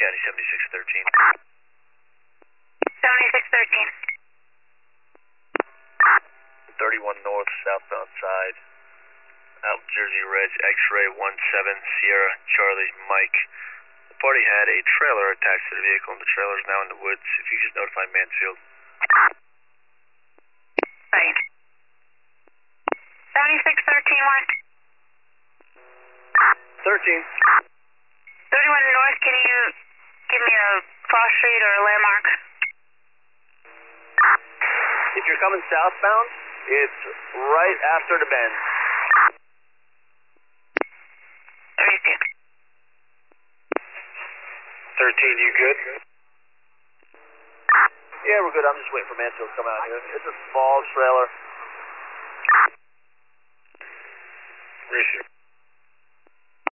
County 7613. 7613. 31 North, southbound side. Out Jersey Reds, X-ray 17, Sierra, Charlie, Mike. The party had a trailer attached to the vehicle, and the trailer is now in the woods. If you could just notify Mansfield. Right. 7613, Mark. 13. 31 North, can you give me a cross street or a landmark? If you're coming southbound, it's right after the bend. 32. 13, you good? Yeah, we're good. I'm just waiting for Mansfield to come out here. It's a small trailer. Appreciate it.